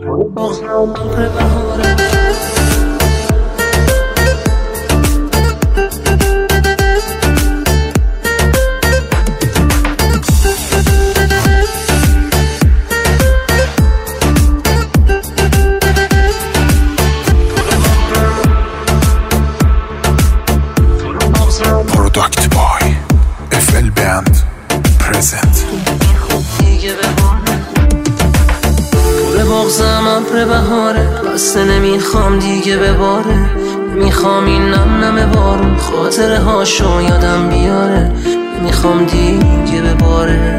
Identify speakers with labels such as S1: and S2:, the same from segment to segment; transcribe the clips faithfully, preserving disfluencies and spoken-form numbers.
S1: نمیخوام دیگه بباره، نمیخوام این نم نم بارون خاطره هاشو یادم بیاره، نمیخوام دیگه بباره.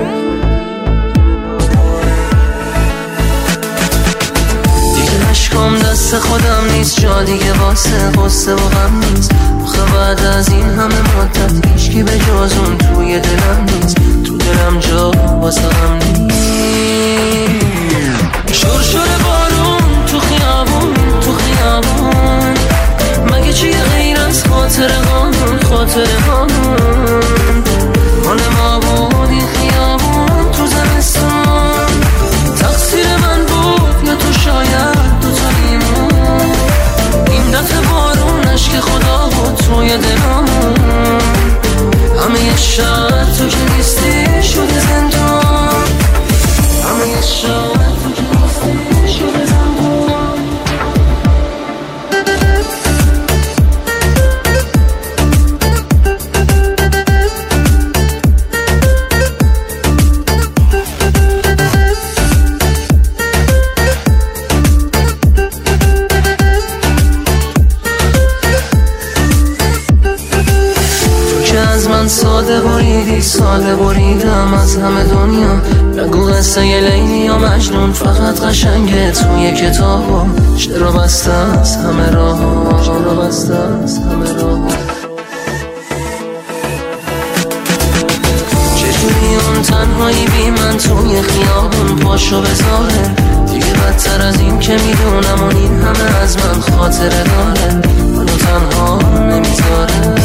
S1: دیگه عشقام دست خودم نیست، جا دیگه واسه قصه و غم نیست. آخه بعد از این همه مدت هیچکی به جز اون توی دلم نیست، تو دلم جا واسه غم نیست. شور شور بارون تو خیابون تو خیابون، مگه چیه غیر از خاطره هامون خاطره هامون؟ مال ما بود این خیابون تو زمستون، تقصیر من بود یا تو شاید دو تا لیمون. این دفعه بارون عشق خدا بود توی دلامون، همه یه شهر تو که نیستی شده زندان، همه یه شهر تو که نیستی شده زندان. ساده بریدی ساده بریدم از همه دنیا، نگو قصه ی لیلی یا مجنون، فقط قشنگه توی کتابا. چرا بسته از همه راه، چرا بسته از همه راه. چجوری اون تنهایی بی من توی خیابون پاشو بذاره، دیگه بدتر از این که میدونم اون این همه از من خاطره داره، منو تنها نمیذاره.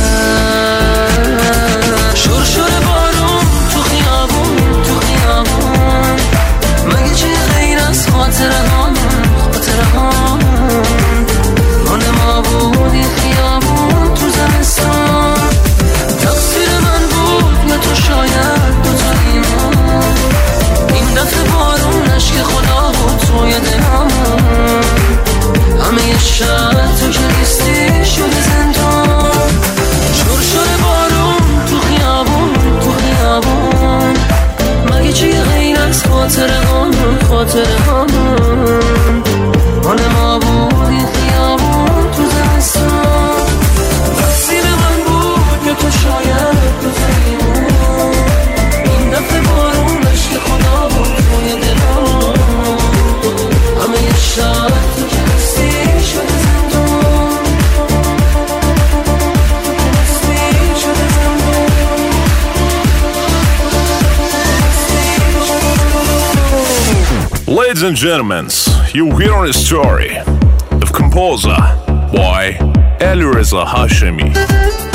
S1: شور شور بارون تو خیابون تو خیابون، مگه چی غیر از خاطره هامون خاطره هامون؟ مال ما بود این خیابون تو زمستون، تقصیر من بود یا تو شاید دو تا لیمون. این دفعه بارون عشق خدا بود توی دلامون، همه یه شهر تو که نیستی شده زندان. شور شور بارون تو خیابون تو خیابون، مگه چی غیر از خاطره هامون خاطره هامون؟ مال ما بود این خیابون تو زمستون، تقصیر من بود یا تو شاید دو تا لیمون. این دفعه بارون عشق خدا بود توی دلامون، همه یه شهر تو که نیستی شده زندان.
S2: Ladies and gentlemen, you hear a story of composer by Alireza Hashemi.